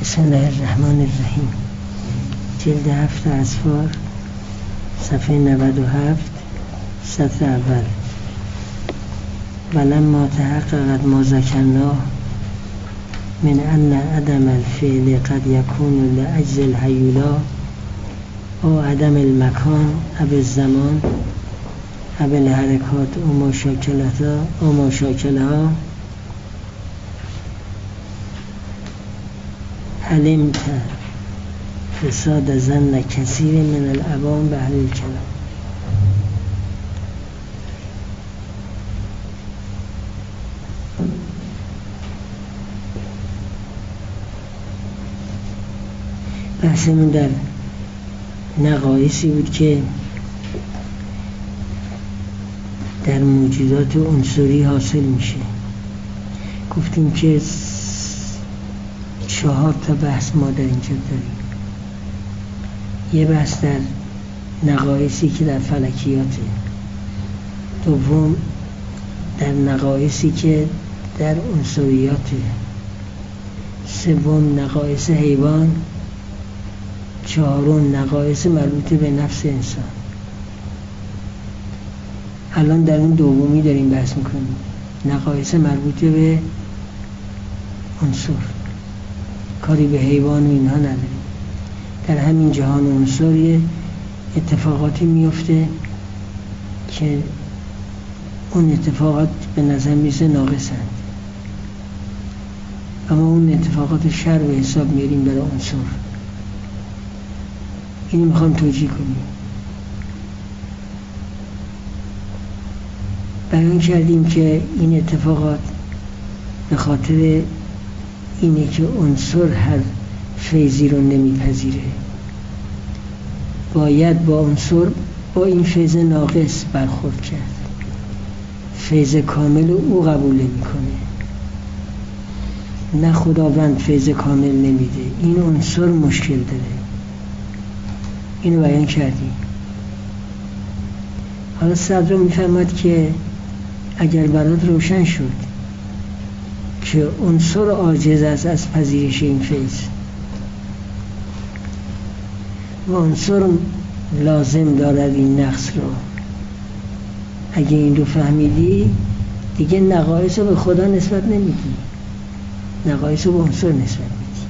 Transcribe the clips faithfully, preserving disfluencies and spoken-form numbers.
بسم الله الرحمن الرحیم. جلد هفت اسفار، صفحه نود و هفت، سطر اول. ولما تحققت ما ذکرناه من ان عدم الفعل قد یکون لعجز الهیولا او عدم المکان او الزمان او الحرکات او مشاکلتها او مشاکلها علمت فساد ظن کثیر من العوام به اهل الکلام. بحثمون در نقایصی بود که در موجودات عنصری حاصل میشه. گفتیم که چهار تا بحث ما در اینجا داریم. یه بحث در نقایصی که در فلکیاته، دوم در نقایصی که در عنصریاته، سوم نقایص حیوان، چهارم نقایص مربوط به نفس انسان. الان در اون دومی داریم بحث میکنیم، نقایص مربوط به عنصر. کاری به حیوان و اینها نداریم. در همین جهان عنصری اتفاقاتی میفته که اون اتفاقات به نظر میرسه ناقصند، اما اون اتفاقات شر به حساب میاریم برای عنصر. اینو میخوام توجیه کنیم. بیان کردیم که این اتفاقات به خاطر اینه که عنصر هر فیضی رو نمیپذیره، باید با عنصر با این فیض ناقص برخورد کرد. فیض کامل او قبول نمیکنه، نه خداوند فیض کامل نمیده، این عنصر مشکل داره. اینو بیان کردیم. حالا صدر میفهمد که اگر برات روشن شد که عنصر عاجز است از پذیرش این فیض و عنصر لازم دارد این نقص رو، اگه این رو فهمیدی دیگه نقایص رو به خدا نسبت نمیدی، نقایص رو به عنصر نسبت میدی.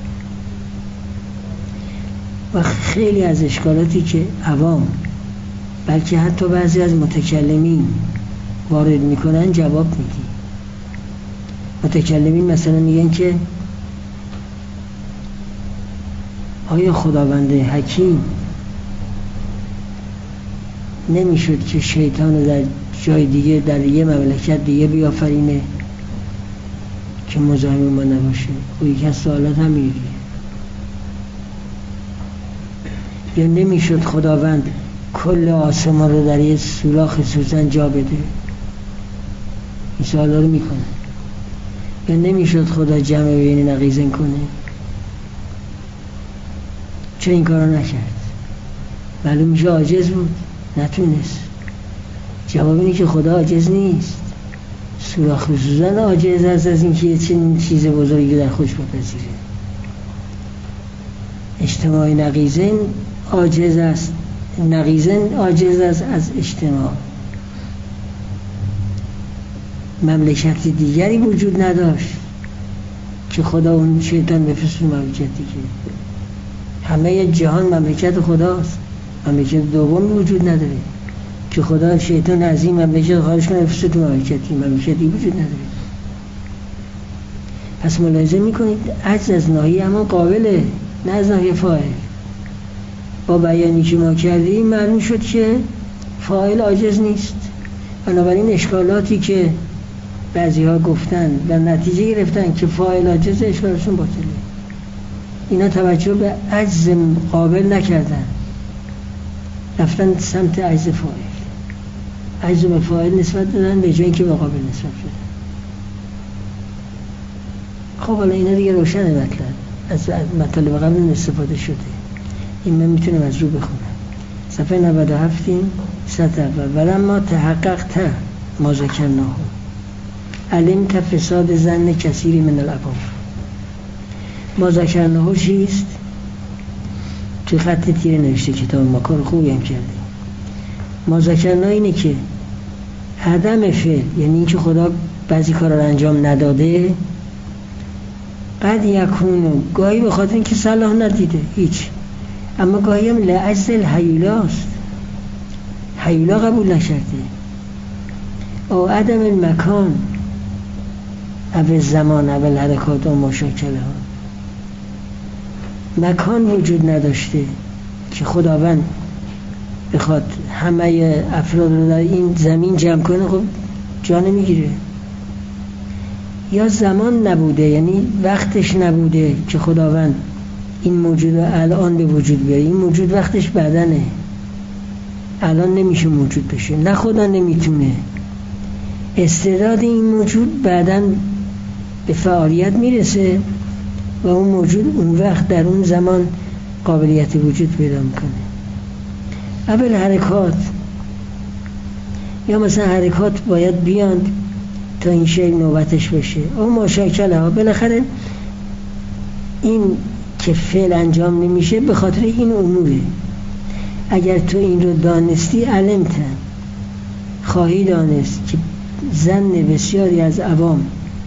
و خیلی از اشکالاتی که عوام بلکه حتی بعضی از متکلمین وارد میکنن جواب میدی. متکلمین مثلا میگن که آیا خداوند حکیم نمیشد که شیطان رو در جای دیگه در یه مملکت دیگه بیافرینه که مزاحم ما نباشه؟ و یکی از سوالات هم میگه یا نمیشد خداوند کل آسمان رو در یه سوراخ سوزن جا بده؟ این سوالا رو میکنه. یا نمیشد خدا جمع بین نقیضین کنه؟ چرا این کارو نکرد؟ معلوم میشه عاجز بود، نتونست. جواب اینه که خدا عاجز نیست. سوراخ سوزن عاجز است از اینکه یه چنین چیز بزرگی در خودش بپذیره. اجتماع نقیضین عاجز است، نقیضین عاجز است از اجتماع. مملکت دیگری وجود نداشت که خدا اون شیطان بفرست مملکت دیگه. همه جهان مملکت خداست، مملکت دومی وجود نداره که خدا شیطان از این مملکت خارج کنه بفرسته تو مملکتی، مملکتی وجود نداره. پس ملاحظه میکنید عجز از ناحیه اما قابله، نه از ناحیه فاعل. با بیانی که ما کردیم معلوم شد که فاعل عاجز نیست. بنابراین اشکالاتی که بعضی ها گفتن و نتیجه گرفتن که فاعل عاجز، اشکالشون باطله. اینا توجه به عجز قابل نکردن، رفتن سمت عجز فاعل. عجز به فاعل نسبت دادن به جایی که به قابل نسبت دادن. خب حالا اینا دیگه روشنه. مطلب از مطالب قبل استفاده شده. این من میتونم از رو بخونم. صفحه نود و هفت سطر اول. ولما تحققت ما ذکرناه علمت فساد ظن کثیر من العوام. ما ذکرناه چیست؟ توی خط تیره نوشته کتاب ما، کار خوبی هم کرده. ما ذکرناه اینه که عدم فعل، یعنی اینکه خدا بعضی کارا رو انجام نداده، قد یکونو، گاهی به خاطر اینکه صلاح ندیده هیچ، اما گاهی هم لعجز الحیولاست، حیولا قبول نشده، او عدم المکان او زمان او الحرکات و مشاکله ها، مکان وجود نداشته که خداوند بخواد همه افراد رو در این زمین جمع کنه، خب جا نمیگیره. یا زمان نبوده، یعنی وقتش نبوده که خداوند این موجود رو الان به وجود بیاره. این موجود وقتش بعدنه، الان نمیشه موجود بشه، نه خدا نمیتونه. استعداد این موجود بعدن به فعالیت میرسه و اون موجود اون وقت در اون زمان قابلیت وجود پیدا میکنه. اول حرکات، یا مثلا حرکات باید بیان تا این شی نوبتش بشه. اون ماشاکله ها، بالاخره این که فعل انجام نمیشه به خاطر این اموره. اگر تو این رو دانستی، علمتن، خواهی دانست که ظن بسیاری از عوام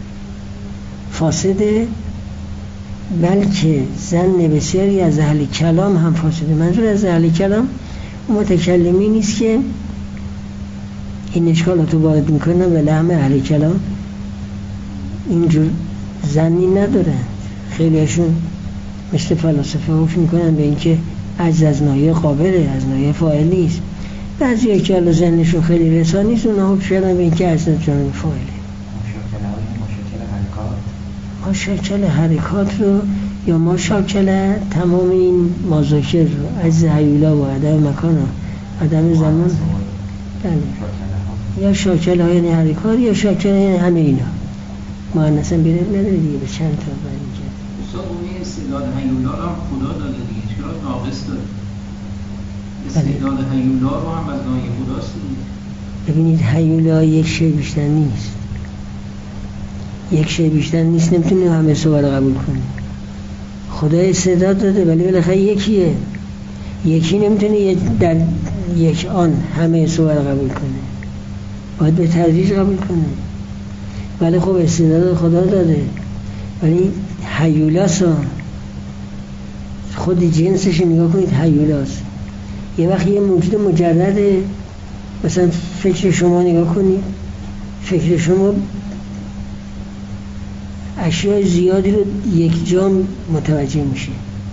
فاسده، بلکه ظن بسیاری از اهل کلام هم فاسده. منظور از اهل کلام اون متکلمی نیست که این اشکالات رو وارد میکنن، ولی همه اهل کلام اینجور ظنی ندارن. خیلی هاشون مثل فلاسفه حکم میکنن به اینکه عجز از ناحیه قابله، از ناحیه فاعل نیست. بعضی ها که حالا ذهنشون خیلی رسان نیست، اونا حکم کردن به اینکه عجز از جانب فاعله. ماشاکل حرکات رو یا ماشاکل تمام این مذاکر رو، عجز حیولا و عدم مکان و عدم زمان، یا شاکل های یعنی حرکات، یا شاکل یعنی همه اینا. معنیسا بیره نداره دیگه، به چند تا بر این کرد. استاد اون استعداد حیولا رو هم خدا داده دیگه، چرا ناقص داره؟ استعداد حیولا رو هم از ناحیه خداست دیگه. ببینید حیولا یک شی بیشتر نیست، یک شی بیشتر نیست، نمیتونه همه صور رو قبول کنه. خدا استعداد داده ولی بالاخره یکیه، یکی نمیتونه در یک آن همه صور رو قبول کنه، باید به تدریج قبول کنه. ولی خب استعداد خدا داده، ولی حیولاست، خود جنسش نگاه کنید، حیولاست. یه وقت یه موجود مجرده، مثلا فکر شما نگاه کنید، فکر شما اشیاء زیادی رو یک جا متوجه میشه،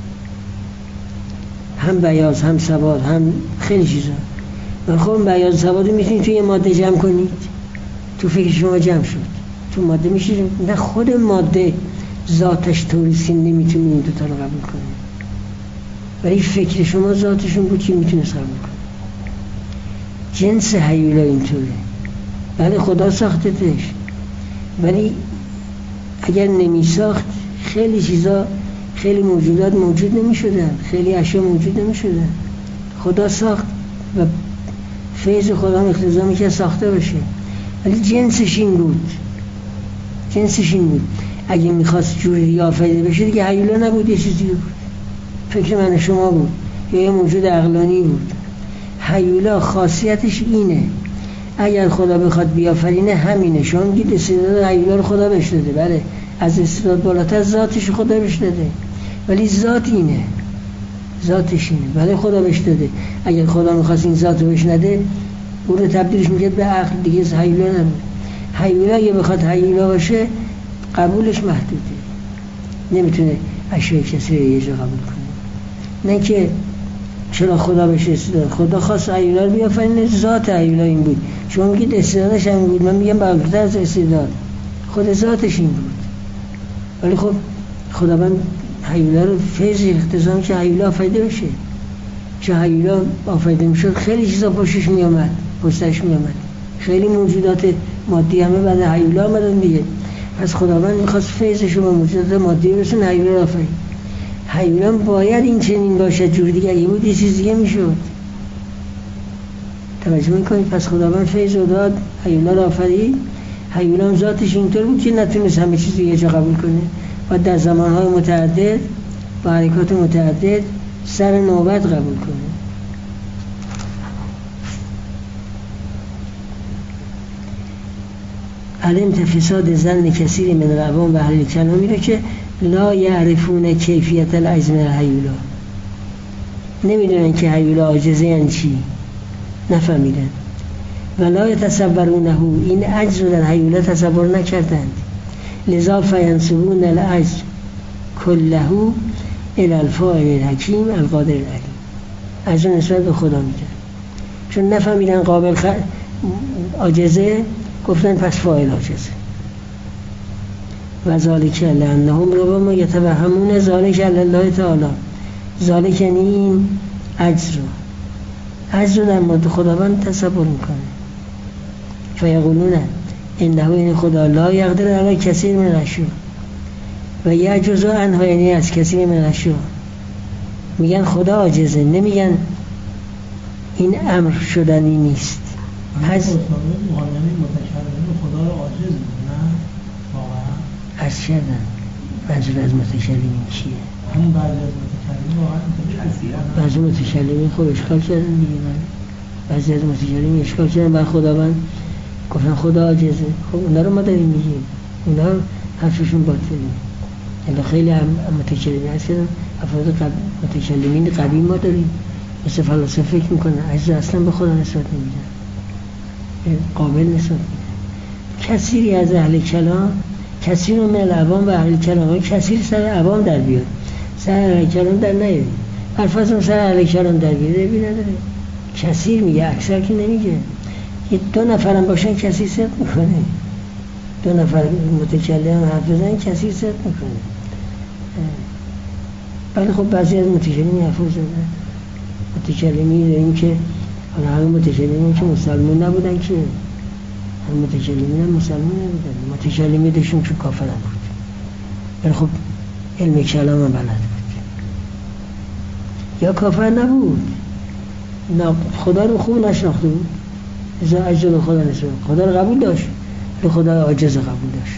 هم بیاض، هم سواد، هم خیلی چیزا. من خب بیاض سواد رو میتونید توی یه ماده جمع کنید، تو فکر شما جمع شد، تو ماده میشه. نه خود ماده ذاتش طوریستی نمیتونه این دوتا رو قبول کنه، ولی فکر شما ذاتشون بود که میتونست قبول کنه. جنس حیولا اینطوره. بله خدا ساختتش، ولی اگر نمی ساخت خیلی چیزا، خیلی موجودات موجود نمی شدن، خیلی اشیا موجود نمی شدن. خدا ساخت و فیض خدا اقتضا میشه ساخته بشه، ولی جنسش این بود، جنسش این بود. اگه میخواست جوری آفریده بشه دیگه حیولا نبود، یه چیزی بود، فکر من شما بود، یا یه موجود عقلانی بود. حیولا خاصیتش اینه، اگر خدا بخواد بیافرینه همینه. شما میگید استعداد حیولا رو خدا بهش داده، بله از استعداد بالاتر ذاتش خدا بهش داده، ولی ذات اینه، ذاتش اینه، ولی خدا بهش داده. اگر خدا میخواست این ذات رو بهش نده، اون رو تبدیلش میکرد به عقل دیگه، حیولا نبود. حیولا اگه بخواد حیولا باشه قبولش محدوده، نمیتونه اشیاء کسی رو یه جا قبول کنه. نه که چرا خدا بهش استعداد، خدا خواست حیولا رو بیافرینه، ذات حیولا این بود. شما میگید استعدادش هم بود، من میگم بالاتر از استعداد، خود ذاتش این بود. ولی خب خداوند حیولا رو فیض اقتضا که حیولا آفریده بشه. چه حیولا آفریده میشد خیلی چیزا پشتش میامد، پشتش میامد، خیلی موجودات مادی همه بعد حیولا آمدن دیگه. پس خداوند میخواست فیضش رو به موجودات مادی برسونه، حیولا رو آفرید. حیولا باید این چنین باشد، جور دیگه اگه بود یه چیز دیگه میشد. توجه میکنید؟ پس خداوند فیض رو داد، حیولا رو آفرید. حیولا هم ذاتش اینطور بود که نتونست همه چیز رو یه جا قبول کنه، و در زمانهای متعدد با حرکات متعدد سر نوبت قبول کنه. علم تفساد زن کثیر من العوام و اهل الکلام میره که لا یعرفون کیفیت العجز من الهیولا، نمیدونن که هیولا عاجزه یعنی چی، نفهمیدن. و لا یتصورونه، این عجز رو در هیولا تصور نکردند. لذا فینسبون العجز کله الی الفاعل الحکیم القادر العلیم، عجز نسبت به خدا میدن، چون نفهمیدن قابل خ... عاجزه، گفتن پس فاعل عاجزه. و ذالک لانهم ربما یتوهمون ذالک الله تعالی، ذالک یعنی این عجز رو عجز رو در مورد خداوند تصور میکنه. فیقولون انه این خدا لا یقدر علی کثیر من الاشیاء و یعجز عنها، یعنی از کثیر من الاشیاء. میگن خدا عاجزه، نمیگن این امر شدنی نیست. از معلمی متکلم خدا رو عاجز نه واقعا از شدن منظور از متکلمین چیه؟ همون بعضی از متکلمین واقعا بعضی متکلمین خب اشکال کردن دیگه، بعضی از متکلمین اشکال کردن بر خداوند، گفتن خدا عاجزه. خب اونا رو ما داریم میگیم، اونا حرفشون باطله. یعنی خیلی هم متکلمین هستن، افراد قب... متکلمین قدیم ما داریم، مثل فلاسفه فکر میکنن عجز اصلا به خدا نسبت نمیدن، قابل نسبت میدن. کثیری از اهل کلام، کثیر من العوام و اهل کلام، کثیر سر عوام در بیاد، سر اهل کلام در نیاد. الفاظم سر اهل کلام در بیاد بی نداره. کثیر میگه، اکثر که نمیگه. یه دو نفرم باشن کثیر صدق میکنه، دو نفر متکلم حرف بزنن کثیر صدق میکنه. ولی خب بعضی از متکلمین حرف زدن، متکلمی داریم که حالا همه متکلمین که مسلمان نبودن، که هم متکلمین هم مسلمان نبودن، متکلمی داشتون که کافر نبود، ولی خب علم کلام هم بلد بود، یا کافر نبود، خدا رو خوب نشناخته بود، ازا عجز به خدا نسبت، خدا رو قبول داشت به خدا عاجز قبول داشت.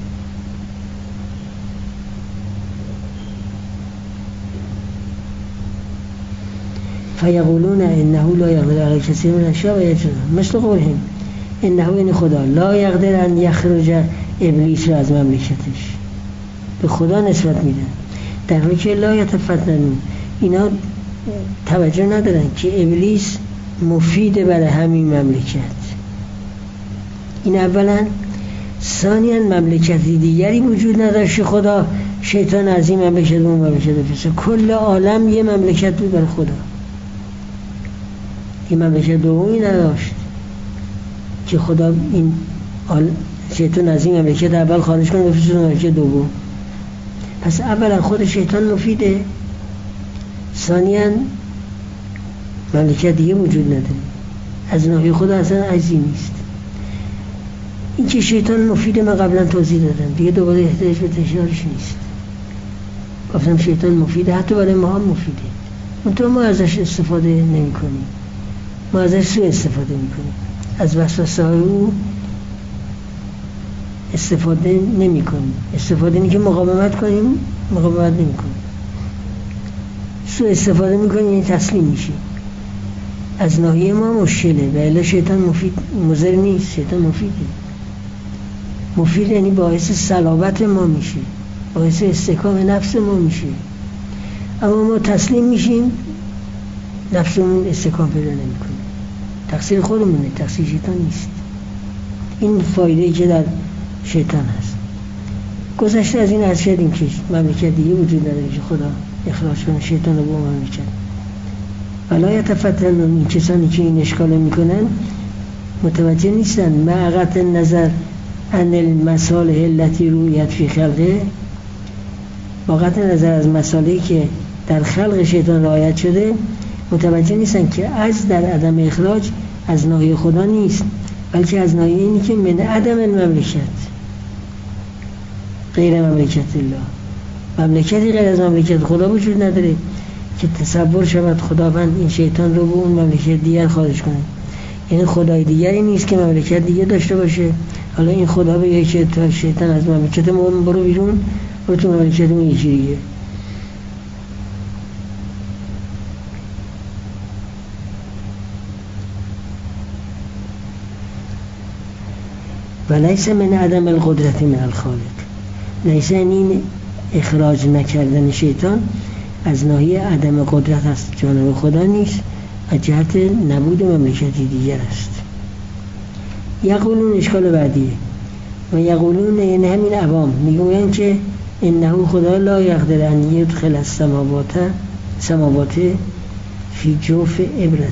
فیقولون انه لا یقدر علی کثیر من الاشیاء و یجوز، مثل قولهم انه این خدا لا یقدر ان یخرج ابلیس را از مملکتش، به خدا نسبت میدن، در حالی که لا یتفتنون، اینا توجه ندارن که ابلیس مفیده برای همین مملکت. این اولا. ثانیاً مملکتی دیگری وجود نداشت خدا شیطان از این مملکت به اون مملکت بفرسته، کل عالم یه مملکت بود برای خدا، این مملکت دومی نداشت که خدا این شیطان از این مملکت اول خارج کنه بفرسته مملکت دوم. پس اولا خود شیطان مفیده، ثانیاً مملکت دیگه وجود نداره، از ناحیه خدا اصلا عجزی نیست. این که شیطان مفیده من قبلا توضیح دادم دیگه، دوباره احتیاج به تکرارش نیست. گفتم شیطان مفیده، حتی برای ما هم مفیده، اونطور ما ازش استفاده نمی کنیم، ما ازش سوء استفاده می کنیم، از وسوسه های او استفاده نمی کنیم. استفاده اینه که مقاومت کنیم، مقاومت نمی کنیم. سوء استفاده می کنیم، یعنی تسلیم میشیم. از ناحیه ما مشکله، و الا شیطان مفید مضر نیست، شیطان مفیده. مفید یعنی باعث صلابت ما میشه، باعث استحکام نفس ما میشه، اما ما تسلیم میشیم، نفسمون استحکام پیدا نمیکنه. تقصیر خودمونه، تقصیر شیطان نیست. این فایده‌ای که در شیطان هست. گذشته از این عرض کردیم که مملکت دیگه وجود نداره که خدا اخراج کنه شیطان رو به مملکت. ولا یتفتنون، این کسانی که این اشکال میکنن متوجه نیستن معقت نظر ان المصالح التي رویت فی خلقه، واقعا نظر از مصالحی که در خلق شیطان رعایت شده متوجه نیستن که از در عدم اخراج از ناحیه خدا نیست، بلکه از ناحیه اینی که من عدم المملکت، غیر مملکت الله، مملکتی غیر از مملکت خدا وجود نداره که تصور شود خداوند این شیطان رو به اون مملکت دیگر خارج کنه. یعنی خدای دیگری نیست که مملکت دیگه داشته باشه. حالا این خدا بگه که تا شیطان از مملکت ما برو بیرون، و تو مملکتمون یکی دیگه. و لیس من عدم القدرت من الخالق، لیس این اخراج نکردن شیطان از ناحیه عدم قدرت از جانب خدا نیست، از جهت نبود مملکتی دیگر است. یقولون اشکال بعدیه و یقولون یعنی همین عوام میگوین که انه خدا لا یقدر ان یدخل السماوات سماوات فی جوف ابرة،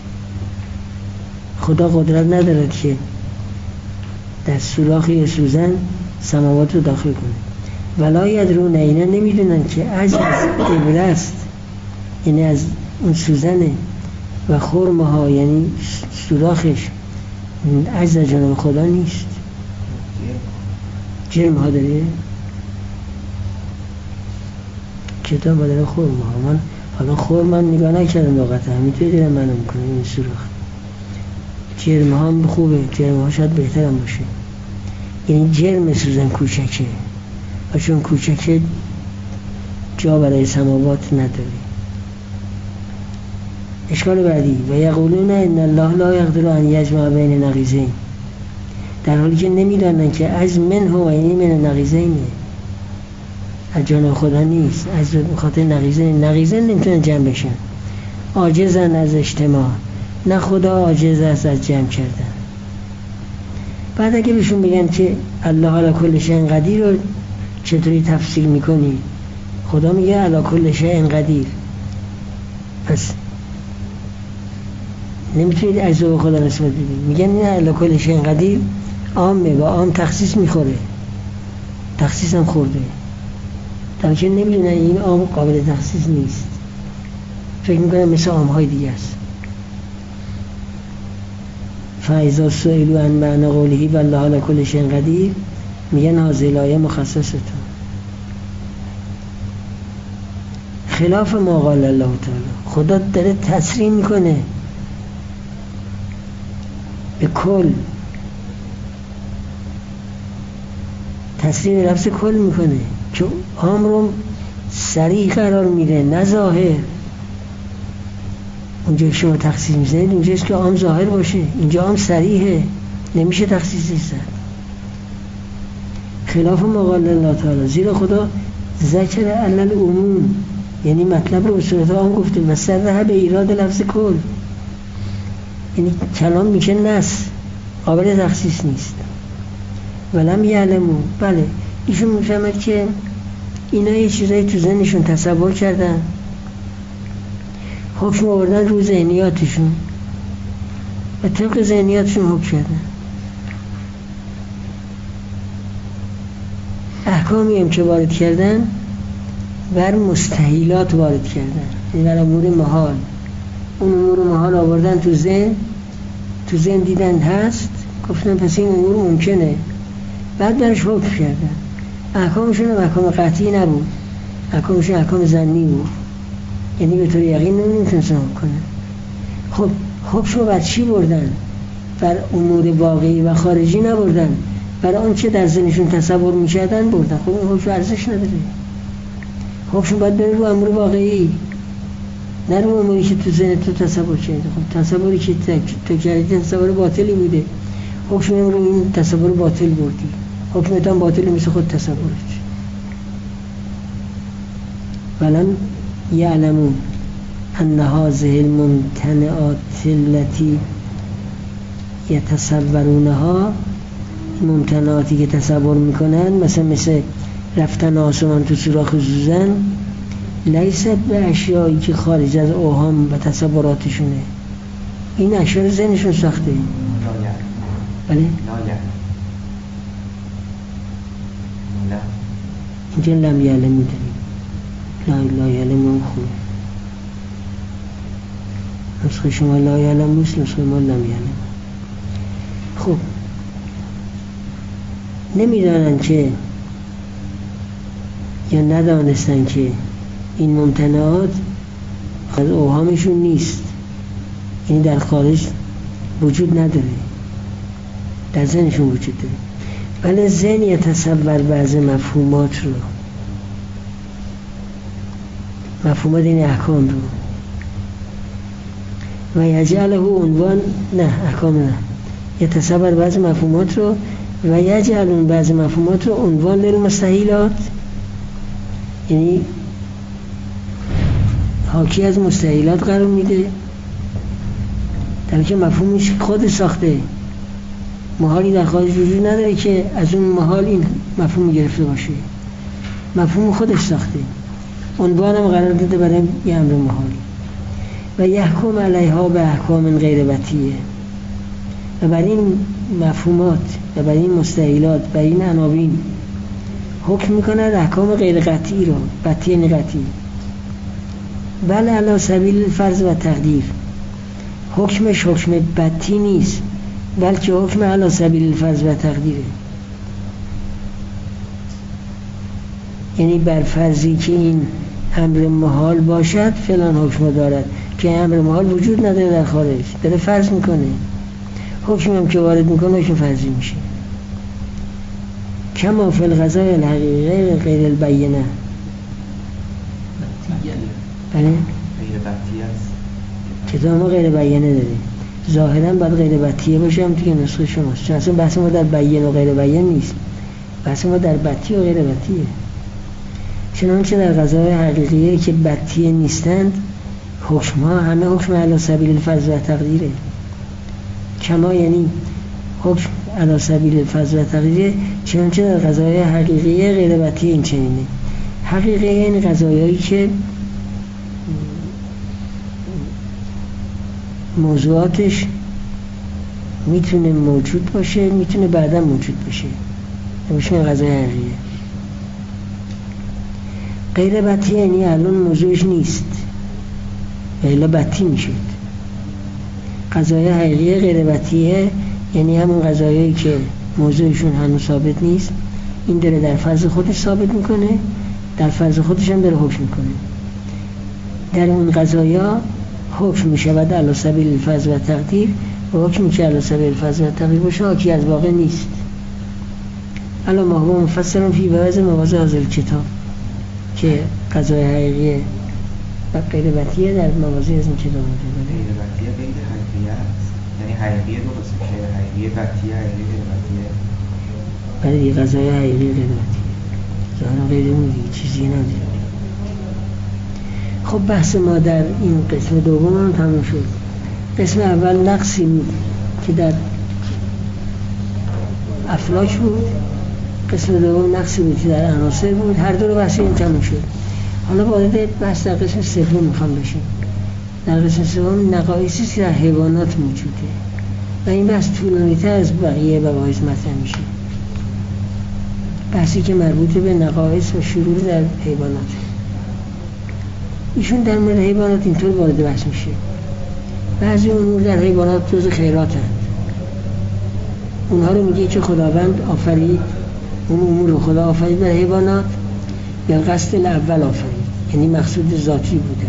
خدا قدرت ندارد که در سوراخی سوزن سماوات رو داخل کنه. ولا یدرون، اینا نمیدونن که از ابره است، یعنی از اون سوزنه، و خرمه ها یعنی سوراخش از جانب خدا نیست. جرم ها داره کتاب ها داره خرمه ها. من حالا خرم من نگاه نکردم واقعا، همینطوری دارم منو میکنه این سوراخ. جرم ها هم خوبه، جرم ها شاید بهترم باشه. یعنی جرم سوزن کوچکه و چون کوچکه جا برای سماوات نداره. اشکال بعدی و یقولون ان الله لا یقدر ان یجمع بین نقیضین، در حالی که نمیدانن که از من هو یعنی من نقیضینه، از جانب خدا نیست، از خاطر نقیضین. نقیضین نمیتونن جمع بشن، عاجزن از اجتماع، نه خدا عاجز است از جمع کردن. بعد اگه بهشون بگن که الله علی کل شیء قدیر رو چطوری تفسیر میکنی؟ خدا میگه علی کل شیء قدیر، پس نمیتونید عجزه به خدا نسبت بدید. میگن نه علی کل شیء قدیر عامه و عام تخصیص میخوره، تخصیص هم خورده، در که نمیدونن این عام قابل تخصیص نیست، فکر میکنن مثل عامهای دیگه است. فاذا سئلوا عن معنی قوله والله علی کل شیء قدیر میگن هذه الآیه مخصصه، خلاف ما قال الله تعالی. خدا داره تصریح میکنه به کل، تصریح به لفظ کل میکنه که عام رو صریح قرار میده نه ظاهر. اونجا که شما تخصیص میزنید اونجاست که عام ظاهر باشه، اینجا عام صریحه، نمیشه تخصیصش زد. خلاف ما قال الله تعالی، زیرا خدا ذکر علل عموم یعنی مطلب رو به صورت عام گفته و صرح به ایراد لفظ کل، یعنی کلام میشه نص، قابل تخصیص نیست. ولم یعلمو، بله ایشون میفهمد که اینا یه چیزایی تو ذهنشون تصور کردن، حکم آوردن رو ذهنیاتشون و طبق ذهنیاتشون حکم کردن. احکامی هم که وارد کردن بر مستحیلات وارد کردن، یعنی بر امور محال. اون امور محال آوردن تو ذهن، تو ذهن دیدن هست، گفتن پس این امور ممکنه، بعد برش حکم کردن. احکامشون هم احکام قطعی نبود، احکامشون احکام ظنی بود، یعنی به طور یقین نمیتونستن حکم کنن. خب حکم بر چی بردن؟ بر امور واقعی و خارجی نبردن، برای آن چه در ذهنشون تصور میکردن بردن. خب این حکم ارزش نداره، حکم باید بره رو امور واقعی، نه رو اموری که تو ذهن تو تصور کرده. خب تصوری که تو کردی تصور باطلی بوده، حکم رو این تصور باطل بردی، حکمت هم باطلی مثل خود تصورت. ولم یعلمون ان هذه الممتنعات التي یتصورونها، ممتنعاتی که تصور میکنن مثلا مثل رفتن آسمان تو سوراخ سوزن، لیست به اشیایی که خارج از اوهام و تصوراتشونه. این اشیاء ذهنشون ساخته. بله؟ اینجا لم یعلم میدونیم، لا لا یعلم خوب. نسخه شما لا یعلم نیست، نسخه ما لم یعلم. خب نمیدانن که یا ندانستن که این ممتنعات از اوهامشون نیست، این در خارج وجود نداره، در ذهنشون وجود داره. ولی ذهن یتصور بعض مفهومات رو مفهومات این احکام رو و یجعله عنوان، نه احکام نه، یتصور بعض مفهومات رو و یجعل بعض مفهومات رو عنوان للمستحیلات، یعنی حاکی از مستحیلات قرار میده، در که مفهومش خود ساخته، محالی در خارج وجود نداره که از اون محال این مفهوم گرفته باشه، مفهوم خودش ساخته، عنوانم قرار داده برای یه امر محالی. و یحکم علیها به احکام غیر بطیه، و بر این مفهومات و بر این مستحیلات بر این عناوین حکم میکنه احکام غیر قطعی رو، بطیه نه قطعی، بل علی سبیل الفرض و تقدیر، حکمش حکم بطی نیست بلکه حکم علی سبیل الفرض و تقدیره، یعنی بر فرضی که این امر محال باشد فلان حکم دارد که امر محال وجود نداره در خارج، داره فرض میکنه، حکم هم که وارد میکنه حکم فرضی میشه. کما فی القضاء الحقیقه غیر البینه، بله غیر بطیه است، کتاب ما غیر بیانه داره، ظاهرا باید غیر بطیه باشه، هم دیگه نسخه شماست، چون اصلا بحث ما در بیان و غیر بیان نیست، بحث ما در بطی و غیر بطیه. چنانچه در قضاء حقیقیه که بطیه نیستند حکم ها همه حکم علی سبیل الفرض و تقدیره، کما یعنی حکم علی سبیل الفرض و تقدیره، چنانچه در قضاء حقیقیه غیر بطیه این چنینه. حقیقیه این قضایایی که موضوعاتش میتونه موجود باشه، میتونه بعدا موجود بشه، نمیشه قضای حقیقیه. غیر بطیه یعنی الان موضوعش نیست و الا بطی میشد. قضای حقیقیه غیر بطیه یعنی همون قضایایی که موضوعشون هنوز ثابت نیست، این داره در فرض خودش ثابت میکنه، در فرض خودش هم داره حکم میکنه. در اون قضایا حکم میشود علی سبیل الفرض و تقدیر، و حکمی که علی سبیل الفرض و تقدیر باشه حاکی از واقع نیست. الان ما هم مفصل فی بعض مواضع از کتاب که قضای حقیقیه و غیر بطیه در مواضع از این کتاب موجوده. غیر بطیه غیر حقیقیه است، یعنی حقیقیه دو قسم میشه، حقیقیه بطیه، حقیقیه غیر بطیه. برای دیگه قضای حقیقیه غیر بطیه ظاهرا غیر اون دیگه چیزی نداره. خب بحث ما در این قسم دوم هم تموم شد. قسم اول نقصی بود که در افلاک بود، قسم دوم نقصی بود که در عناصر بود، هر دو رو بحث این تموم شد. حالا وارد بحث در قسم سوم میخوام بشیم. در قسم سوم نقایصی که در حیوانات موجوده و این بحث طولانی‌تر از بقیه مباحث مطرح میشه، بحثی که مربوط به نقایص و شرور در حیوانات. ایشون در مورد حیوانات اینطور وارد بحث میشه، بعضی امور در حیوانات جز خیرات هست، اونها رو میگه که خداوند آفرید، اون امور رو خدا آفرید در حیوانات یا قصد الاول آفرید، یعنی مقصود ذاتی بودن.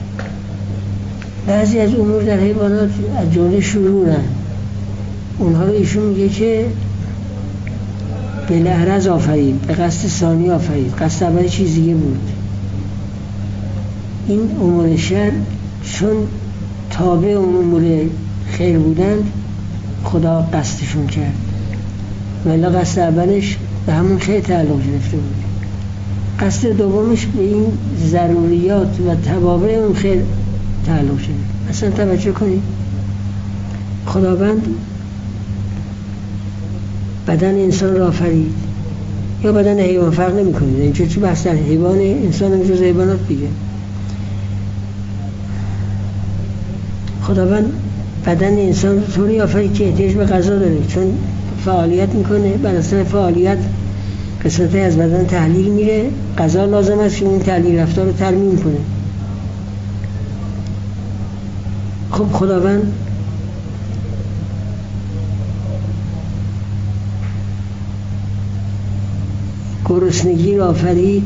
بعضی از امور در حیوانات از جمله شرورن، اونها رو ایشون میگه که به لحرز آفرید، به قصد ثانی آفرید، قصد اول چیز دیگه بود. این امور شر چون تابع اون امور خیر بودند خدا قصدشون کرد، ولی قصد اولش به همون خیر تعلق گرفته بود، قصد دومش به این ضروریات و توابع اون خیر تعلق شده. اصلا توجه کنید، خداوند بدن انسان را آفرید یا بدن حیوان فرق نمی کنید، این چه بحث در حیوان انسان هم جز حیوانات دیگه. خداوند بدن انسان رو طوری آفرید که احتیاج به غذا داره، چون فعالیت میکنه، بر اثر فعالیت قسمتی از بدن تحلیل میره، غذا لازم است که اون تحلیل رفتار رو ترمیم کنه. خب خداوند گرسنگی را آفرید،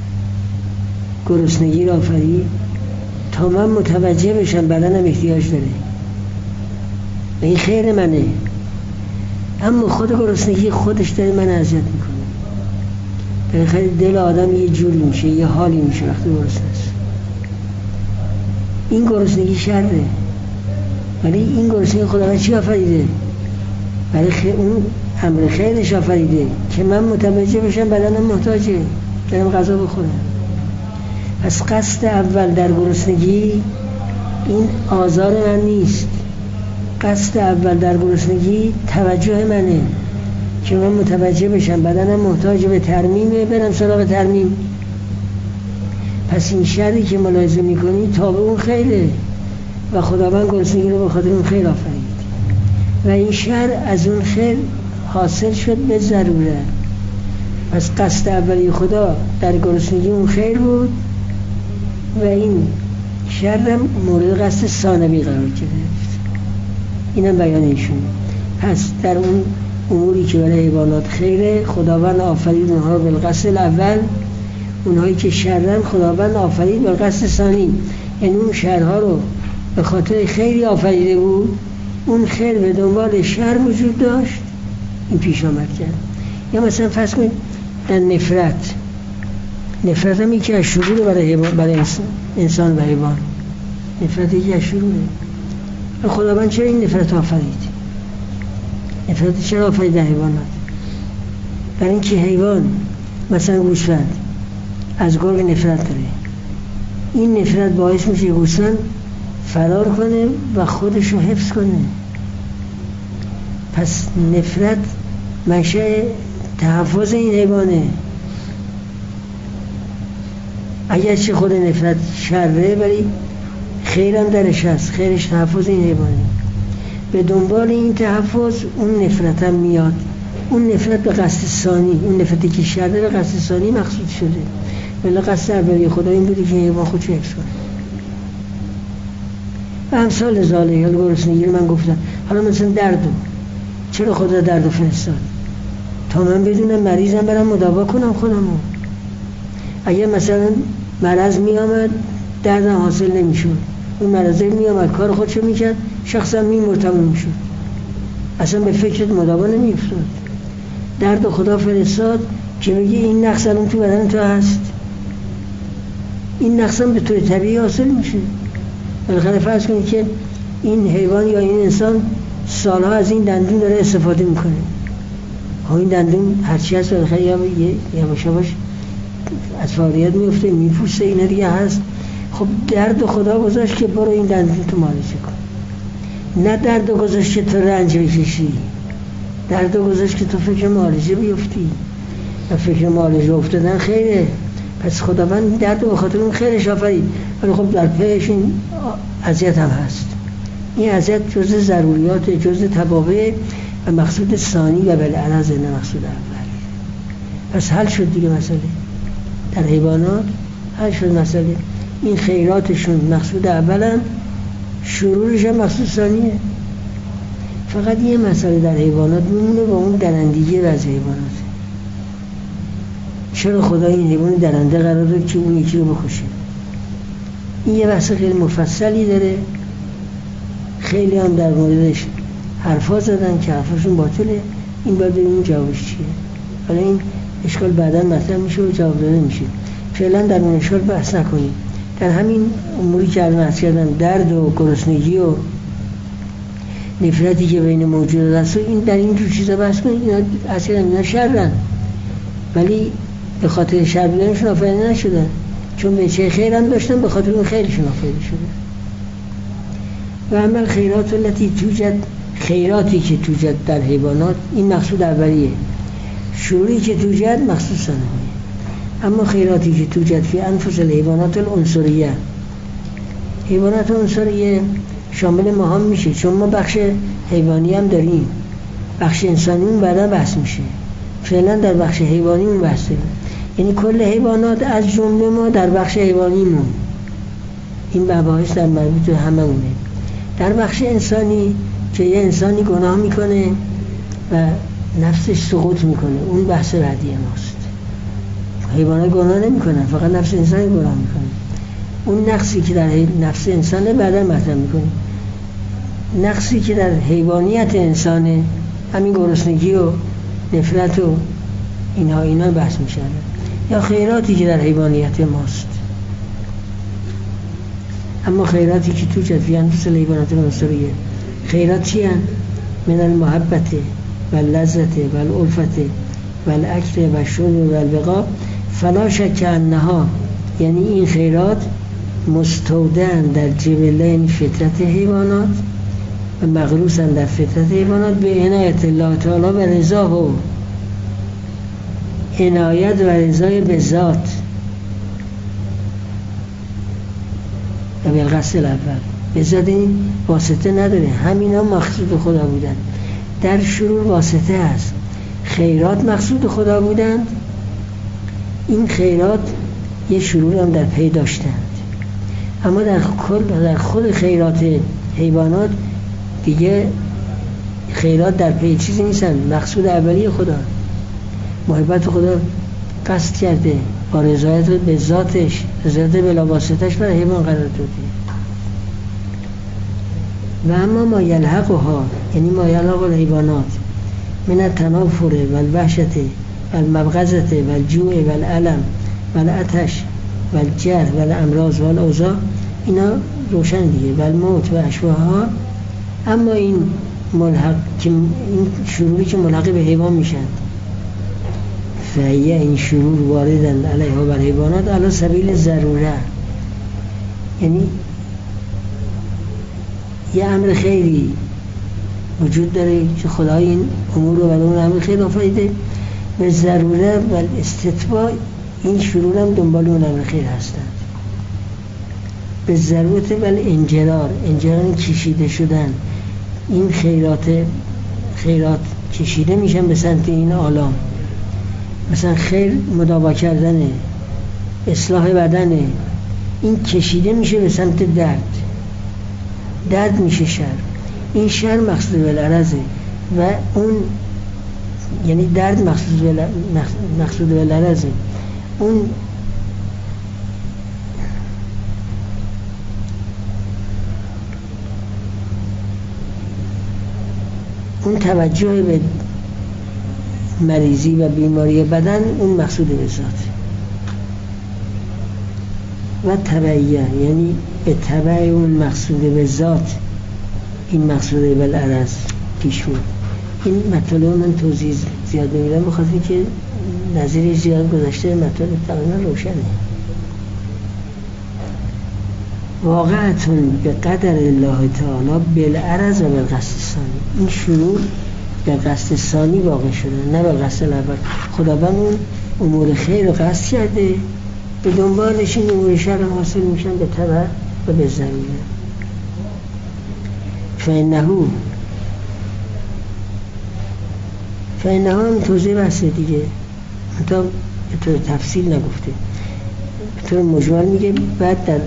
گرسنگی را آفرید تا من متوجه بشم بدنم احتیاج داره و این خیر منه، اما خود گرسنگی خودش داره من اذیت میکنه. بالاخره دل آدم یه جوری میشه، یه حالی میشه وقتی گرسنه است. این گرسنگی شره، ولی این گرسنگی خداوند چی آفریده؟ برای خیر، اون امر خیرش آفریده که من متوجه بشم بدنم محتاجه، برم غذا بخورم. پس قصد اول در گرسنگی این آزار من نیست. قصد اول در گرسنگی توجه منه که من متوجه بشم بدنم محتاج به ترمیمه، برم سراغ ترمیم. پس این شری که ملاحظه میکنی تابع اون خیره و خداوند گرسنگی رو به خاطر اون خیر آفرید و این شر از اون خیر حاصل شد به ضرورت. پس قصد اولی خدا در گرسنگی اون خیر بود و این شر مورد قصد ثانوی قرار گرفت. اینم بیان ایشون. پس در اون اموری که برای حیوانات خیره خداوند آفرید اونها رو بالقصد الاول، اونهایی که شرن خداوند آفرید بالقصد ثانی، یعنی اون شرها رو به خاطر خیری آفریده بود، اون خیر به دنبال شر وجود داشت، این پیش آمد کرد. یا مثلا فرض کنید در نفرت، نفرت هم یکی از شروره برای, برای انسان, انسان و حیوان. نفرت یکی از شروره. خداوند چرا این نفرت آفرید؟ نفرت چرا آفرید در حیوانات؟ برای اینکه حیوان مثلا گوسفند از گرگ نفرت داره، این نفرت باعث میشه گوسفند فرار کنه و خودش رو حفظ کنه. پس نفرت منشأ تحفظ این حیوانه. اگرچه خود نفرت شره ولی خیرم درش هست، خیرش تحفظ این حیوانه. به دنبال این تحفظ اون نفرت هم میاد. اون نفرت به قصد ثانی، اون نفرتی که شره به قصد ثانی مقصود شده، ولی قصد اولی خدا این بوده که حیوان خودش حفظ کنه. و امثال ذالک، حالا گرسنگی رو من گفتم. حالا مثلا دردو، چرا خدا دردو فرستاد؟ تا من بدونم مریضم برم مداوا کنم خودمو. اگر مثلا مرض می آمد دردم حاصل نمی شد، اون مرضه می آمد کار خودشو می کرد، شخصا می مرتب می شد، اصلا به فکرت مداوا نمی افتاد. درد خدا فرستاد که بگی این نقص الان تو بدن تو هست، این نقص هم به طور طبیعی حاصل میشه. بالاخره فرض کنید که این حیوان یا این انسان سالها از این دندون داره استفاده میکنه. ها این دندون هرچی هست بالاخره یا یواش یواش از فعالیت میفته، میپوسه، اینا دیگه هست. خب درد خدا گذاشت که برو این دندون تو معالجه کن، نه درد گذاشت که تو رنج بکشی، درد گذاشت که تو فکر معالجه بیفتی و فکر معالجه افتادن خیره. پس خداوند درد به خاطر اون خیرش آفرید، ولی خب در پیش این اذیت هم هست. این اذیت جزء ضروریات، جزء تبابع و مقصود ثانی و بالعرض نه مقصود اول. پس حل شد دیگه مسئله. در حیوانات حل شد مسئله. این خیراتشون مقصود اولن، شرورش هم مقصود ثانیه. فقط یه مسئله در حیوانات میمونه و اون درندگی و از حیوانات. چرا خدا این حیوان درنده قرار داد که اون یکی رو بکشه؟ این یه بحث خیلی مفصلی داره، خیلی هم در موردش حرفا زدن که حرفاشون باطله. این باید ببینیم جوابش چیه. حالا این اشکال بعدا مطرح میشه و جواب داده میشه. فعلا در اون اشکال بحث نکنیم. در همین اموری که الان عرض کردم، درد و گرسنگی و نفرتی که بین موجودات هست، این در این جور چیزا بحث کنیم. اینا عرض کردم اینا شرن، ولی به خاطر شر بودنشون آفریده نشدن، چون به چه خیر هم داشتن به خاطر اون خیرشون آفریده شده. و عمل خیرات التي توجد، خیراتی که توجد در حیوانات، این مقصود اولیه. شروری که توجد مقصود ثانیه. اما خیراتی که توجد فی انفس الحیوانات العنصریه، حیوانات عنصریه شامل ما هم میشه، چون ما بخش حیوانی هم داریم، بخش انسانی اون بعدا بحث میشه. فعلا در بخش حیوانی اون بحث داریم، یعنی کل حیوانات از جمله ما در بخش حیوانی مون. این مباحث در مربوط به هممونه. در بخش انسانی که یه انسانی گناه میکنه و نفسش سقوط میکنه، اون بحث بعدی ماست. حیوانات گناه نمیکنن، فقط نفس انسان گناه میکنه. اون نقصی که در نفس انسانه بعدا مطرح میکنیم. نقصی که در حیوانیت انسانه، همین گرسنگی و نفرت و اینها اینا بحث میشن. یا خیراتی که در حیوانیت ماست. اما خیراتی که تو جد فی انفس الحیوانات منصوریه، خیرات چی هن؟ من المحبت و اللذت و الالفت و الاکل و الشرب و البقاء فلا شک انها، یعنی این خیرات مستودعن در جبله، یعنی فطرت حیوانات و مغروسن در فطرت حیوانات به عنایت الله تعالی و رضا و عنایت و رضای به ذات و بالقصد الاول. به ذات این واسطه نداره، همینا مقصود خدا بودن. در شرور واسطه هست، خیرات مقصود خدا بودند، این خیرات یه شرور هم در پی داشتند، اما در کل در خود خیرات حیوانات دیگه خیرات در پی چیزی نیستن، مقصود اولی خدا، محبت خدا قصد کرده با رضایت به ذاتش، رضایت بلا واسطش برای حیوان قرار داده. و اما ما یلحقها، یعنی ما یلحق الحیوانات من التنافر و الوحشت و المبغضت و الجوع و الالم و العطش و الجر و الامراض و الاوضاع، اینا روشن دیگه، و الموت و اشباهها. اما این ملحق که این شروری که ملحق به حیوان میشن، فهیه این شرور واردن علیها بر حیوانات علی سبیل ضروره، یعنی یه امر خیری وجود داره که خدای این امور رو برای اون امر خیر آفریده، به ضروره و استتباع این شرور هم دنبال اون امر خیر هستند. به ضرورت و انجرار، انجرار کشیده شدن، این خیرات خیرات کشیده میشن به سمت این عالم. مثلا خیر مداوا کردنه، اصلاح بدنه، این کشیده میشه به سمت درد، درد میشه شر. این شر مقصود بالعرضه و اون یعنی درد مقصود بل... مقصود بالعرضه. اون اون توجه به مریضی و بیماری بدن، اون مقصود به ذات. و تبعیه، یعنی به تبع اون مقصود به ذات این مقصود بالعرض پیش بود. این مطالب من توضیح زیاد نمیدم بخاطر که نظیر زیاد گذاشته، مطالب تقریبا روشنه. واقعتون به قدر الله تعالی بالعرض و بالقصد ثانی، این شروع به قصد ثانی واقع شده، نه به قصد اول. خداوند اون امور خیر رو قصد کرده، به دنبالش این امور شر حاصل میشن به تبع و به ضروره. فإنه فإنه هم توضیح بحثه دیگه، تا به طور تفصیل نگفته، به طور مجمل میگه، بعد در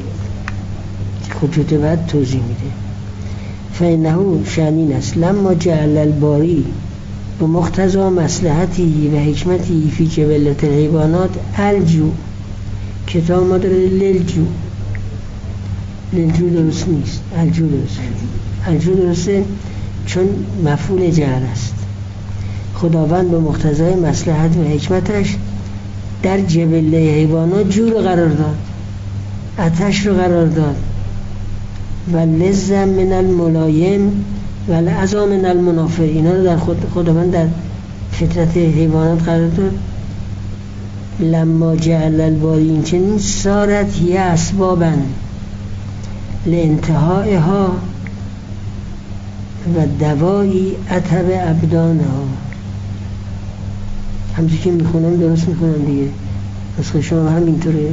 خطوط بعد توضیح میده. فإنه شأنین است لما جعل الباری به مقتضی مصلحتی و حکمتی فی جبلت الحیوانات الجو، کتاب ما داره للجو، للجو درست نیست، الجو درست. الجو درسته چون مفعول جعل است. خداوند به مقتضای مصلحت و حکمتش در جبله حیوانات جو رو قرار داد، آتش رو قرار داد، و لذ من الملایم و العظا من المنافع، اینا رو در خود خداوند در فطرت حیوانات قرار داد. لما جعل الباری این چنین سارت یه اسبابا لانتهائها و دوایی عتب ابدانها. همچه که میخونم درست میخونم دیگه، نسخه شما هم اینطوره.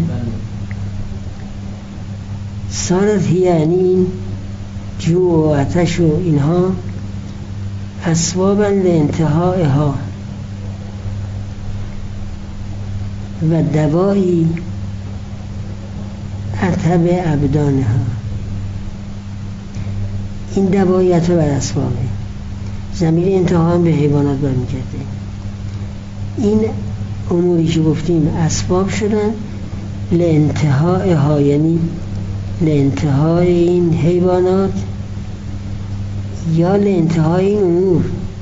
سارت یعنی این جو و آتش و اینها اسبابا لانتهائها و دوایی عتب ابدانها. این دوایی عتب بر اسبابه، ضمیر انتها هم به حیوانات برمیگرده. این اموری که گفتیم اسباب شدن لانتهائها، یعنی لانتهای این حیوانات یا لانتهای این امور.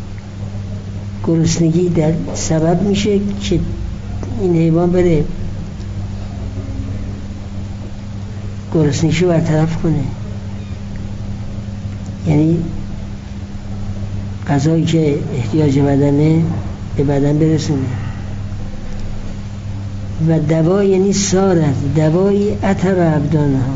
گرسنگی در سبب میشه که این حیوان بره گرسنگیشو برطرف کنه، یعنی غذایی که احتیاج بدنه به بدن برسونه. و دوا یعنی سارت دوایی اتر ابدانها،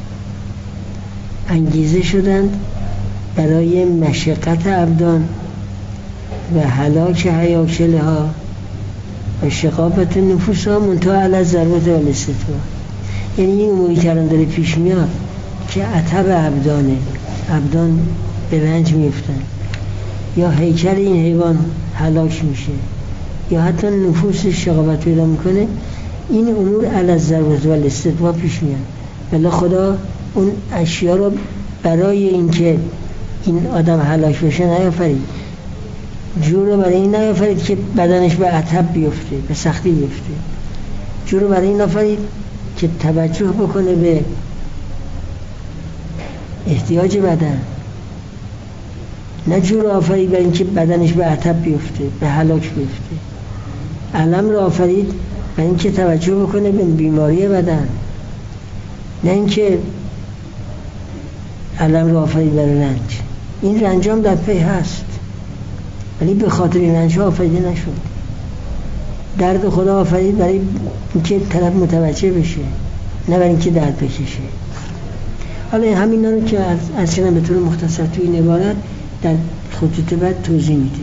انگیزه شدند برای مشقت ابدان و هلاک هیاکله ها و شقاقت نفوس ها منتها علی ضربت و الاستتوا. یعنی این اموری که الان داره پیش میاد که اتر ابدانه، ابدان به رنج میفتن، یا هیکل این حیوان هلاک میشه، یا حتی نفوس شقاوت پیدا میکنه، این امور علی ضربت و الاستتوا پیش میاد. ولی خدا اون اشیا رو برای اینکه این آدم هلاک بشه نیافرید، جور رو برای این نیافرید که بدنش به عطب بیفته، به سختی بیفته. جور رو برای این آفرید که توجه بکنه به احتیاج بدن، نه جور رو آفرید برای اینکه بدنش به عطب بیفته، به هلاک بیفته. علم رو آفرید برای اینکه توجه بکنه به بیماری بدن، نه اینکه علم رو آفرید برای رنج. این رنج هم در پی هست، ولی به خاطر این رنج ها آفریده نشد. درد خدا آفرید برای اینکه طرف متوجه بشه، نه برای اینکه درد بکشه. حالا همین رو که از کنم به طور مختصر توی این عبارت در خطوط بعد توضیح میده.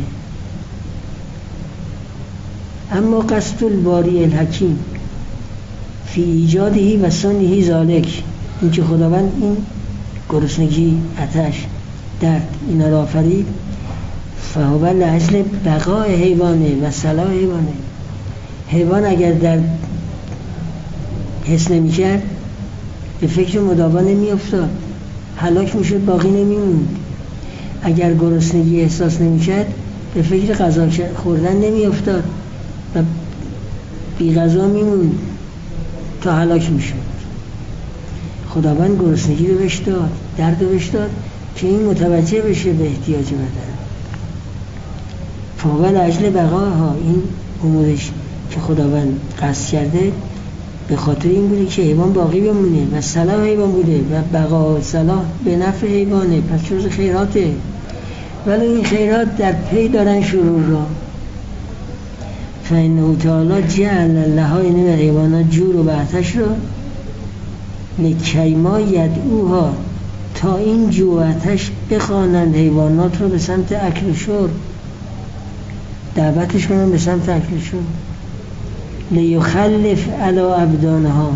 اما قصد الباری الحکیم فی ایجادهی و صنعهی ذالک، این که خداوند این گرسنگی، آتش، درد اینا را آفرید، فهو لاجل بقاء حیوانه و صلاح حیوانه. حیوان اگر در حس نمی کرد به فکر مداوا نمی افتاد، هلاک می شد، باقی نمی موند. اگر گرسنگی احساس نمی کرد به فکر غذا خوردن نمی افتاد و بی غذا می موند تا هلاک می شد. خداوند گرسنگی رو بهش داد، درد رو بهش داد که این متوجه بشه به احتیاج بدن. فاول اجل بقاها، این امورش که خداوند قصد کرده به خاطر این بوده که حیوان باقی بمونه و صلاح حیوان بوده و بقا و صلاح به نفع حیوانه، پس جز خیراته. ولی این خیرات در پی دارن شرور را. فإنه تعالی جعل لها، یعنی به حیوانات جور و بعتش را، لکیما یدعوها، تا این جوعتش بخوانند حیوانات رو به سمت اکل و شرب، دعوتش کنن به سمت اکل و شرب. لیخلف علی ابدانها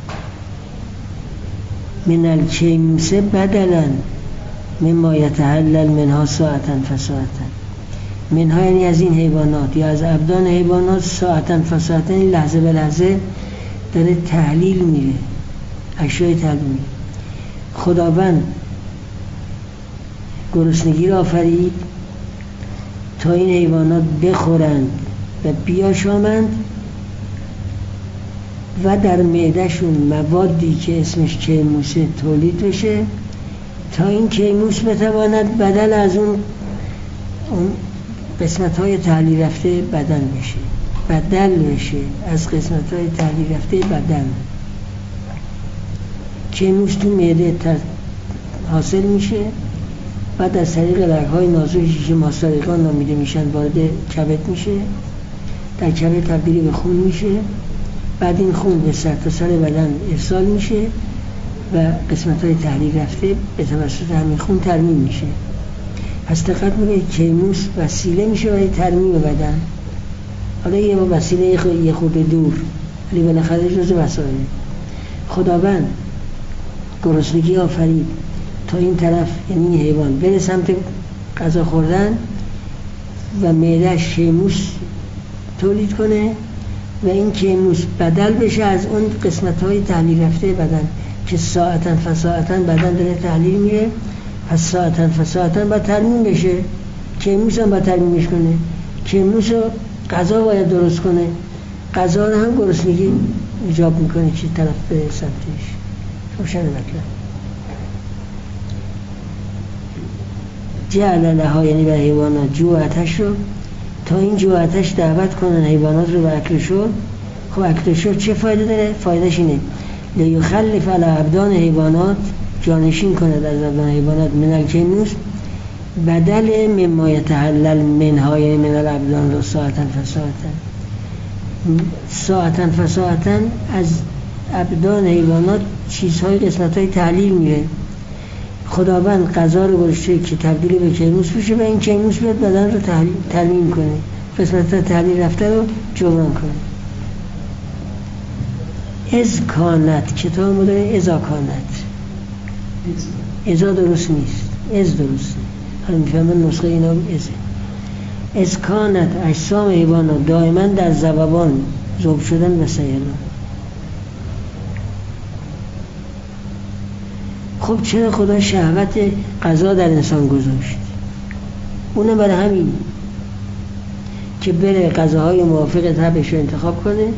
من الکیموس بدلا مما یتحلل منها ساعتا فساعتا. منها یعنی از این حیوانات یا از ابدان حیوانات، ساعتا فساعتا این لحظه به لحظه داره تحلیل میره، اشیای تحلیل میره. خداوند گرسنگی را آفرید تا این حیوانات بخورند و بیاشامند و در معدهشون موادی که اسمش کیموسه تولید بشه، تا این کیموس بتواند بدل از اون اون قسمت‌های تحلیل رفته بدن بشه، بدل بشه از قسمت‌های تحلیل رفته بدن. کیموس تو معده حاصل میشه، بعد از طریق رگ‌های نازکی که ماستاریقان نامیده میشن وارد کبد میشه، در کبد تبدیل به خون میشه، بعد این خون به سرتاسر بدن ارسال میشه و قسمت‌های تحلیل رفته به توسط همین خون ترمیم میشه. پس دقت کنید کیموس وسیله میشه برای ترمیم بدن. حالا یه وسیله یه خورده دور، ولی بالاخره جزء وسایل. خداوند گرسنگی آفرید تا این طرف، یعنی این حیوان بره سمت غذا خوردن و معده‌اش کیموس تولید کنه و این کیموس بدل بشه از اون قسمت‌های تحلیل رفته بدن که ساعتاً فساعتاً بدن داره تحلیل میره، پس ساعتاً فساعتاً باید ترمیم بشه. کیموس هم باید ترمیمش کنه. کیموس رو غذا باید درست کنه، غذا رو هم گرسنگی ایجاب میکنه چه طرف به سمتش. روشن مطلب. جعل لها، یعنی به حیوانات جوعتش رو، تا این جوعتش دعوت کنن حیوانات رو به اکل شرب. خب اکل شرب چه فایده داره؟ فایدهش اینه لیخلف علی ابدان حیوانات، جانشین کند از ابدان حیوانات من الکینوس بدل مما یتحلل منها، یعنی من الابدان رو ساعتا فساعتا ساعتا فساعتا از ابدان حیوانات چیزهای قسمتهای تحلیل میره. خداوند قضا رو گذاشته که تبدیل به کینوس بشه و این کینوس بیاد بدن رو ترمیم کنه، قسمتهای تحلیل رفته رو جبران کنه. از کانت، کتاب مداره ازا کانت، ازا درست نیست، از درست. حالا میفهمن نسخه اینا ازه. از کانت اجسام حیوانات دائما در ذبابان ذوب شدن و سیران. خب چرا خدا شهوت غذا در انسان گذاشت؟ اونم برای همین که بره غذاهای موافق طبعش رو انتخاب کنه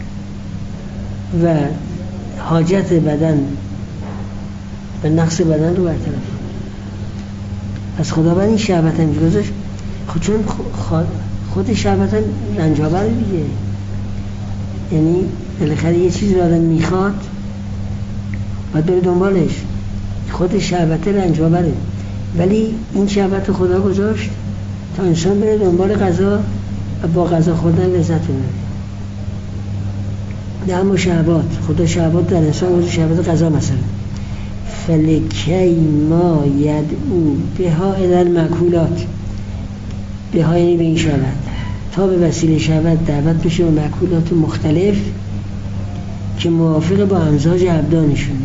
و حاجت بدن و نقص بدن رو برطرف کنه. از خداوند این شهوت هم گذاشت. خود چون خود شهوت هم رنجاور دیگه، یعنی بالاخره یه چیزی رو آدم میخواد باید بره دنبالش. خود شهوت رنجاوره، ولی این شهوت خدا گذاشت تا انسان بره دنبال غذا و با غذا خوردن لذت ببره. نه اما شهوات، خدا شهوات در انسان گذاشت، شهوت غذا مثلا. فلکی ما یدعو بها الی المأکولات، بها یعنی به این شهوت، تا به وسیله شهوت دعوت بشه به مأکولات مختلف که موافق با امزاج ابدانشونه.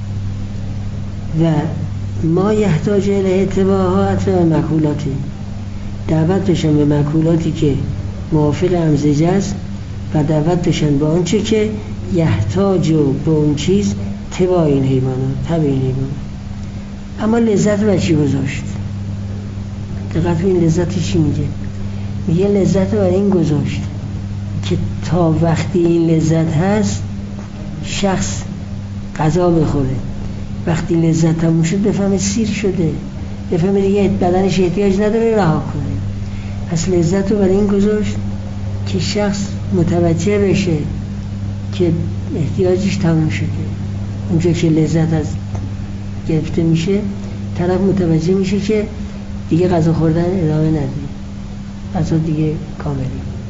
و ما یحتاج الیه اتباعها اطباع مأکولاتی، دعوت بشن به مأکولاتی که موافق امزاج است و دعوت بشن به آنچه که یحتاج به اون چیز تبع این حیوانات، تبع این حیوانات. اما لذت رو چی گذاشت؟ دقت این لذت چی میگه؟ میگه لذت رو برای این گذاشت که تا وقتی این لذت هست شخص غذا بخوره، وقتی لذت تموم شد بفهمه سیر شده، بفهمه دیگه بدنش احتیاج نداره رها کنه. پس لذت رو برای این گذاشت که شخص متوجه بشه که احتیاجش تموم شده. اونجا که لذت از گرفته میشه طرف متوجه میشه که دیگه غذا خوردن ادامه نده، غذا دیگه کاملی.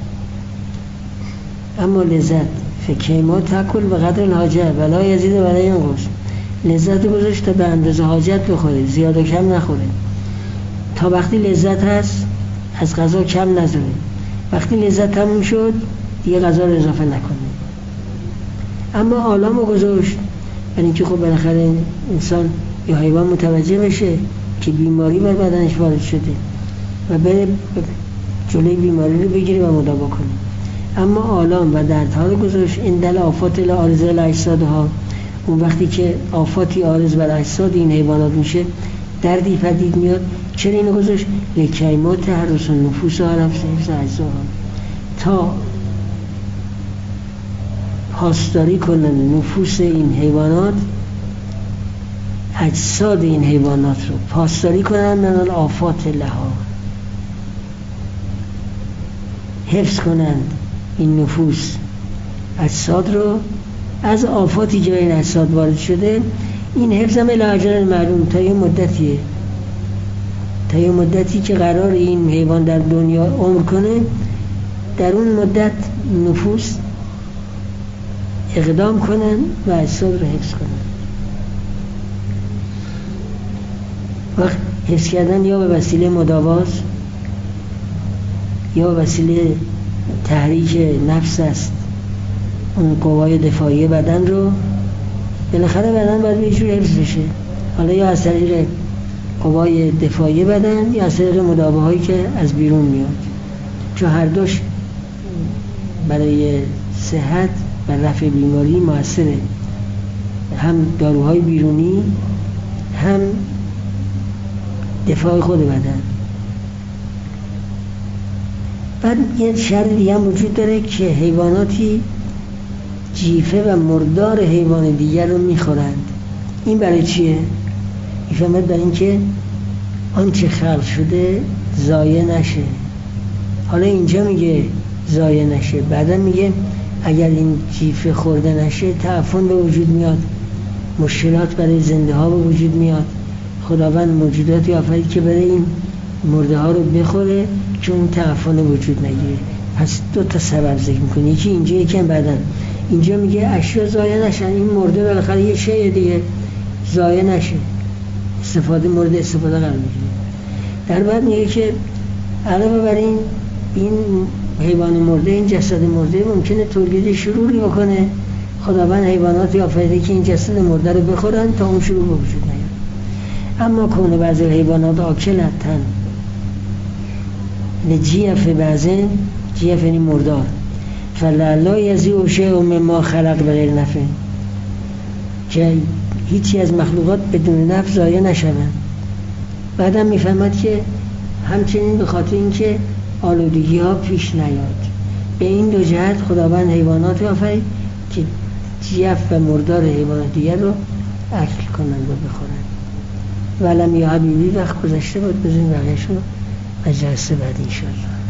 اما لذت فکیما تاکل به قدر الحاجه ولا یزید ولا ینقص، لذت رو گذاشت تا به اندازه حاجت بخوره، زیاد و کم نخوره. تا وقتی لذت هست از غذا کم نذاره، وقتی لذت تموم شد دیگه غذا رو اضافه نکنه. اما آلام رو گذاشت برای اینکه خب بالاخره انسان یا حیوان متوجه بشه که بیماری بر بدنش وارد شده و بره جلوی بیماری رو بگیره و مداوا کنه. اما آلام و دردها رو گذاشت این دل آفات العارضه الاجسادها، اون وقتی که آفاتی عارض بر اجساد این حیوانات میشه، دردی پدید میاد. چرا اینو گذاشت؟ لکیمات تحرس النفوس و حفظ اجزاها، تا پاسداری کنن نفوس این حیوانات، اجساد این حیوانات رو پاسداری کنن من الآفات لها، حفظ کنند این نفوس اجساد رو از آفاتی که این اجساد وارد شده. این حفظ هم الی اجل معلوم، تا یه مدتیه، تا یه مدتی که قرار این حیوان در دنیا عمر کنه، در اون مدت نفوس اقدام کنن و اجساد رو حفظ کنن. وقت حفظ کردن یا به وسیله مداواست یا به وسیله تحریک نفس است، اون قوای دفاعی بدن رو بالاخره بدن باید به جور حفظ بشه، حالا یا از طریق قوای دفاعی بدن یا از طریق مداواهایی که از بیرون میاد، چون هر دوش برای صحت و رفع بیماری موثره، هم داروهای بیرونی هم دفاع خود بدن. بعد یه شرط دیگه هم وجود داره که حیواناتی جیفه و مردار حیوان دیگر رو میخورند. این برای چیه؟ میفهمد برای اینکه آنچه خلق شده ضایع نشه. حالا اینجا میگه ضایع نشه، بعدا میگه اگر این جیفه خورده نشه تعفن به وجود میاد، مشکلات برای زنده ها به وجود میاد. خداوند موجوداتی آفرید که برای این مرده ها رو بخوره که اون تعفن وجود نگیره. پس دو تا سبب ذکر میکنه، یکی اینجا یکی هم بعدن. اینجا میگه اشیا ضایع نشن، این مرده بالاخره یه شیء دیگه ضایع نشه، استفاده مورد استفاده قرار میگیره. در بعد میگه که علاوه بر این این حیوان مرده، این جسد مرده ممکنه تولید شروری بکنه. خداوند حیواناتی آفریده که این جسد مرده رو بخورن تا اون شرور به وجود نیاد. اما کونه بعضی حیوانات آکلتن لجیف بعضن، جیف یعنی مردار، فلعلا یزیع شیء مما خلق بغیر نفع، که هیچی از مخلوقات بدون نفع ضایع نشوند. بعدم میفهمد که همچنین به خاطر اینکه آلودگی ها پیش نیاد. به این دو جهت خداوند حیوانات آفرید که جیف و مردار حیوانات دیگر رو اکل کنند و بخورند. ولم یا حبیبی وقت گذشته بود، بزنیم بقیه‌شو از جلسه بعد انشاءالله.